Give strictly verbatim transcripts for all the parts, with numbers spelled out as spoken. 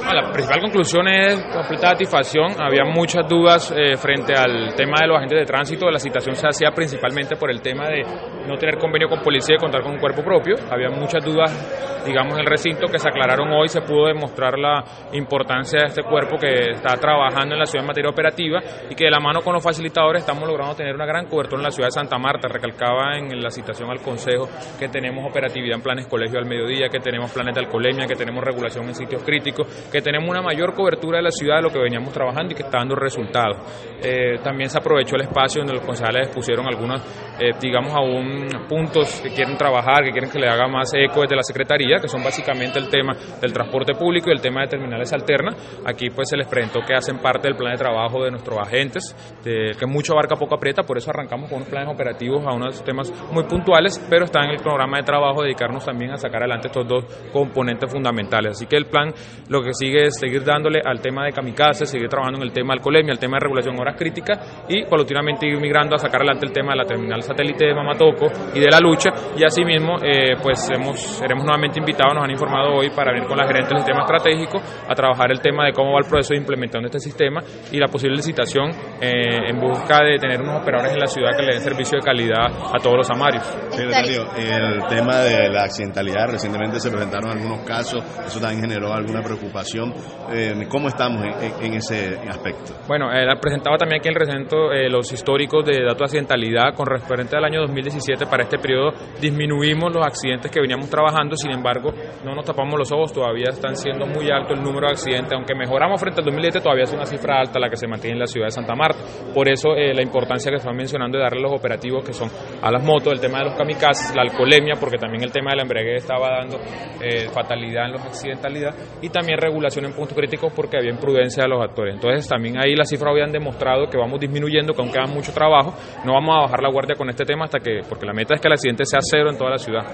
La principal conclusión es completa satisfacción. Había muchas dudas eh, frente al tema de los agentes de tránsito. La citación se hacía principalmente por el tema de no tener convenio con policía y contar con un cuerpo propio. Había muchas dudas, digamos, en el recinto que se aclararon hoy. Se pudo demostrar la importancia de este cuerpo que está trabajando en la ciudad en materia operativa y que de la mano con los facilitadores estamos logrando tener una gran cobertura en la ciudad de Santa Marta. Recalcaba en la citación al Consejo que tenemos operatividad en planes colegio al mediodía, que tenemos planes de alcoholemia, que tenemos regulación en sitios críticos, que tenemos una mayor cobertura de la ciudad de lo que veníamos trabajando y que está dando resultados. Eh, también se aprovechó el espacio donde los concejales expusieron algunos, eh, digamos, aún puntos que quieren trabajar, que quieren que le haga más eco desde la Secretaría, que son básicamente el tema del transporte público y el tema de terminales alternas. Aquí pues se les presentó que hacen parte del plan de trabajo de nuestros agentes, de, que mucho abarca, poco aprieta, por eso arrancamos con unos planes operativos a unos temas muy puntuales, pero está en el programa de trabajo dedicarnos también a sacar adelante estos dos componentes fundamentales. Así que el plan lo que sigue es seguir dándole al tema de kamikaze, seguir trabajando en el tema de alcoholemia, el tema de regulación de horas críticas y paulatinamente ir migrando a sacar adelante el tema de la terminal satélite de Mamatoco y de la lucha, y asimismo eh, pues hemos, seremos nuevamente invitados, nos han informado hoy para venir con la gerente del sistema estratégico a trabajar el tema de cómo va el proceso de implementación de este sistema y la posible licitación eh, en busca de tener unos operadores en la ciudad que le den servicio de calidad a todos los amarios. Secretario, el tema de la accidentalidad, recientemente se presentaron algunos casos, eso también generó alguna preocupación. Eh, ¿Cómo estamos en, en ese aspecto? Bueno, eh, presentaba también aquí en el recinto eh, los históricos de datos de accidentalidad con referente al año dos mil diecisiete. Para este periodo disminuimos los accidentes que veníamos trabajando, sin embargo no nos tapamos los ojos, todavía están siendo muy alto el número de accidentes, aunque mejoramos frente al dos mil diecisiete, todavía es una cifra alta la que se mantiene en la ciudad de Santa Marta. Por eso eh, la importancia que están mencionando de darle los operativos que son a las motos, el tema de los kamikazes, la alcoholemia, porque también el tema de la embriaguez estaba dando eh, fatalidad en los accidentalidad, y también regulación en puntos críticos porque había imprudencia de los actores. Entonces también ahí las cifras habían demostrado que vamos disminuyendo, que aún queda mucho trabajo. No vamos a bajar la guardia con este tema hasta que, porque la meta es que el accidente sea cero en toda la ciudad.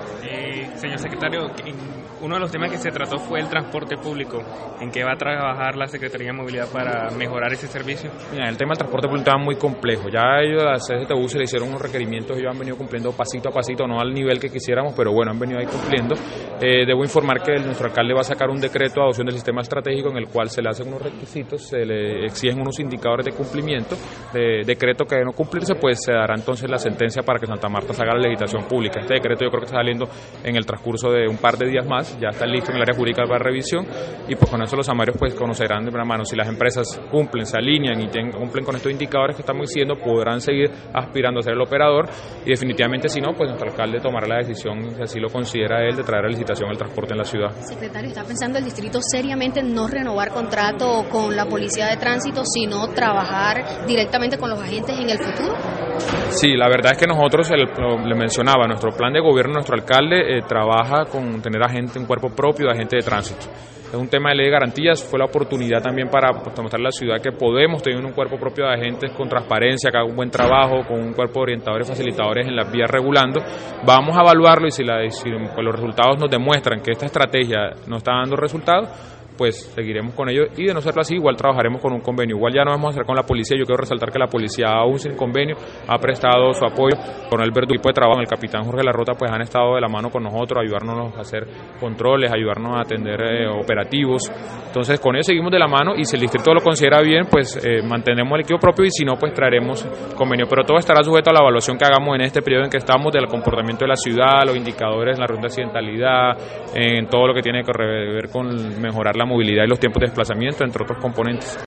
Eh, señor secretario, uno de los temas que se trató fue el transporte público. ¿En qué va a trabajar la Secretaría de Movilidad para mejorar ese servicio? Mira, el tema del transporte público estaba muy complejo. Ya ellos a la C S T U se le hicieron unos requerimientos, ellos han venido cumpliendo pasito a pasito, no al nivel que quisiéramos, pero bueno, han venido ahí cumpliendo. Eh, debo informar que nuestro alcalde va a sacar un decreto de adopción del sistema estratégico en el cual se le hacen unos requisitos, se le exigen unos indicadores de cumplimiento. De decreto que de no cumplirse, pues se dará entonces la sentencia para que Santa Marta se haga la legislación pública. Este decreto yo creo que está saliendo en el transcurso de un par de días más, ya está listo en el área jurídica para revisión, y pues con eso los amarios pues conocerán de primera mano si las empresas cumplen, se alinean y ten, cumplen con estos indicadores que estamos diciendo, podrán seguir aspirando a ser el operador, y definitivamente si no, pues nuestro alcalde tomará la decisión, si así lo considera él, de traer a licitación el transporte en la ciudad. Secretario, ¿está pensando el distrito seriamente en no renovar contrato con la policía de tránsito, sino trabajar directamente con los agentes en el futuro? Sí, la verdad es que nosotros, el, lo, le mencionaba, nuestro plan de gobierno, nuestro alcalde eh, trabaja con tener agente en cuerpo propio de agente de tránsito. Es un tema de ley de garantías, fue la oportunidad también para pues, mostrar a la ciudad que podemos tener un cuerpo propio de agentes con transparencia, que haga un buen trabajo, con un cuerpo de orientadores, facilitadores en las vías regulando. Vamos a evaluarlo y si, la, si pues, los resultados nos demuestran que esta estrategia no está dando resultados, pues seguiremos con ello, y de no serlo así, igual trabajaremos con un convenio. Igual ya no vamos a hacer con la policía. Yo quiero resaltar que la policía, aún sin convenio, ha prestado su apoyo. Con el Verdugo, equipo de trabajo, el capitán Jorge Larrota, pues han estado de la mano con nosotros, ayudarnos a hacer controles, ayudarnos a atender eh, operativos. Entonces con ello seguimos de la mano, y si el distrito lo considera bien, pues eh, mantenemos el equipo propio, y si no, pues traeremos convenio. Pero todo estará sujeto a la evaluación que hagamos en este periodo en que estamos del comportamiento de la ciudad, los indicadores en la ronda de accidentalidad, en todo lo que tiene que ver con mejorar la movilidad y los tiempos de desplazamiento, entre otros componentes.